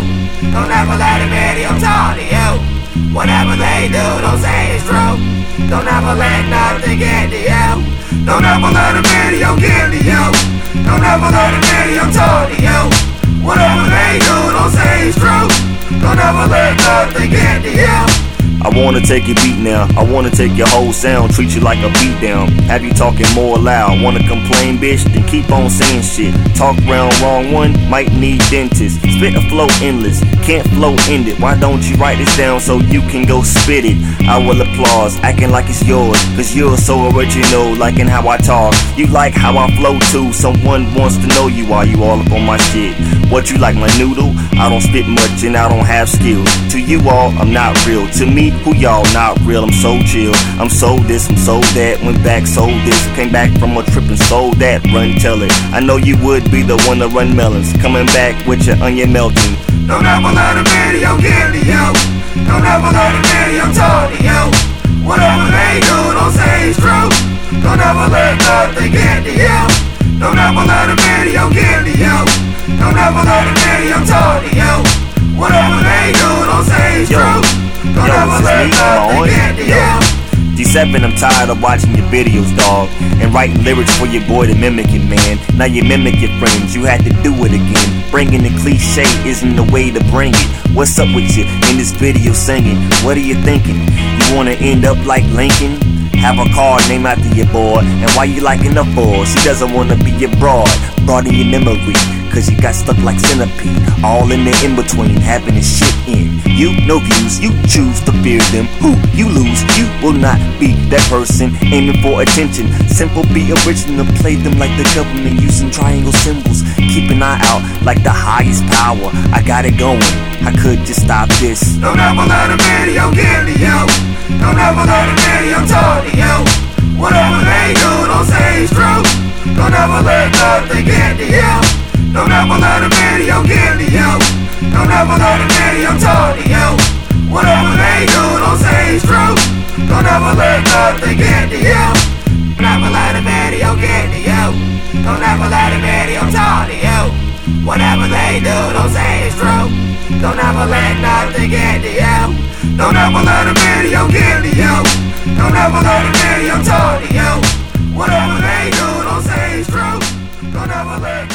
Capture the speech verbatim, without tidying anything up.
Don't ever let a video talk to you. Whatever they do, don't say it's true. Don't ever let nothing get to you. Don't ever let a video get to you. Don't ever let a video talk to you. Whatever they do, don't say it's true. Don't ever let nothing get to you. I wanna take your beat now, I wanna take your whole sound, treat you like a beat down, have you talking more loud. Wanna complain, bitch? Then keep on saying shit. Talk round, wrong one, might need dentist. Spit a flow endless, can't flow end it. Why don't you write this down so you can go spit it? I will applause, acting like it's yours, cause you're so original, liking how I talk. You like how I flow too, someone wants to know you while you all up on my shit. What you like, my noodle? I don't spit much and I don't have skills. To you all, I'm not real. To me, who y'all not real? I'm so chill. I'm so this, I'm so that. Went back, sold this. Came back from a trip and sold that. Run, tell it. I know you would be the one to run melons. Coming back with your onion melting. Don't ever let a video get to you. Don't ever let a video talk to you. Whatever they do, don't say it's true. Don't ever let nothing get to you. Don't ever let a video get to you. Don't ever let a video talk to you. Whatever they do, don't say it's Yo. true. Don't Yo, ever let nothing get to you. D seven, I'm tired of watching your videos, dog, and writing lyrics for your boy to mimic it, man. Now you mimic your friends, you had to do it again. Bringing the cliche isn't the way to bring it. What's up with you in this video singing? What are you thinking? You wanna end up like Lincoln? Have a car named after your boy, and why you liking the for? She doesn't wanna be your broad, broad in your memory, cause you got stuck like centipede, all in the in-between, having this shit in. You, no views, you choose to fear them. Who, you lose, you will not be that person, aiming for attention. Simple, be original, play them like the government, using triangle symbols. Keep an eye out like the highest power, I got it going, I could just stop this. Don't ever let a video get to you. Don't ever let a video talk to you. Whatever they do, don't say it's true. Don't ever let nothing get to you. Don't ever let a video get to you. Don't ever let a video talk to you. Whatever they do, don't say it's true. Don't ever let nothing get to you. Don't ever let a video get to you. Don't ever let a video talk to you. Whatever they do, don't say it's true. Don't ever let nothing get to you. Don't ever let a video get to you. Don't ever let a video talk to you. Whatever they do, don't say it's true. Don't ever let